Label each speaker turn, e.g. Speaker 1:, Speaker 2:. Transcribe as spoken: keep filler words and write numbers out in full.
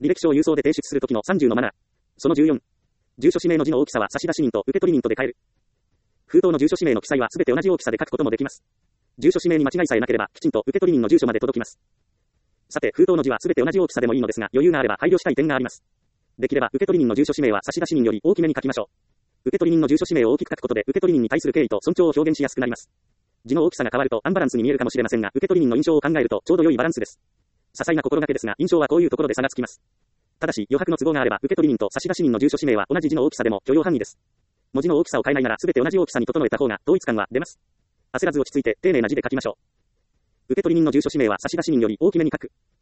Speaker 1: 履歴書を郵送で提出するときのさんじゅうのマナー。そのじゅうよん。住所氏名の字の大きさは差出人と受取人とで変える。封筒の住所氏名の記載はすべて同じ大きさで書くこともできます。住所氏名に間違いさえなければ、きちんと受取人の住所まで届きます。さて、封筒の字はすべて同じ大きさでもいいのですが、余裕があれば配慮したい点があります。できれば、受取人の住所氏名は差出人より大きめに書きましょう。受取人の住所氏名を大きく書くことで、受取人に対する敬意と尊重を表現しやすくなります。字の大きさが変わるとアンバランスに見えるかもしれませんが、受取人の印象を考えるとちょうど良いバランスです。些細な心がけですが、印象はこういうところで差がつきます。ただし、余白の都合があれば、受取人と差出人の住所氏名は同じ字の大きさでも許容範囲です。文字の大きさを変えないなら、すべて同じ大きさに整えた方が統一感は出ます。焦らず落ち着いて丁寧な字で書きましょう。受取人の住所氏名は差出人より大きめに書く。